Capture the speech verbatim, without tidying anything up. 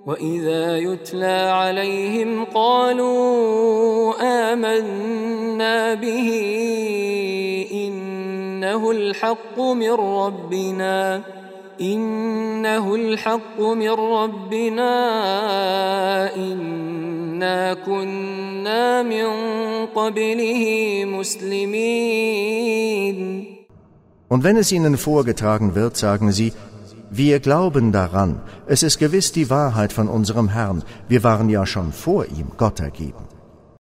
وإذا يتلى عليهم قالوا آمنا به إنه الحق من ربنا إنه الحق من ربنا إنا كنا من قبله مسلمين. Und wenn es ihnen vorgetragen wird, sagen sie: Wir glauben daran, es ist gewiss die Wahrheit von unserem Herrn, wir waren ja schon vor ihm gottergeben.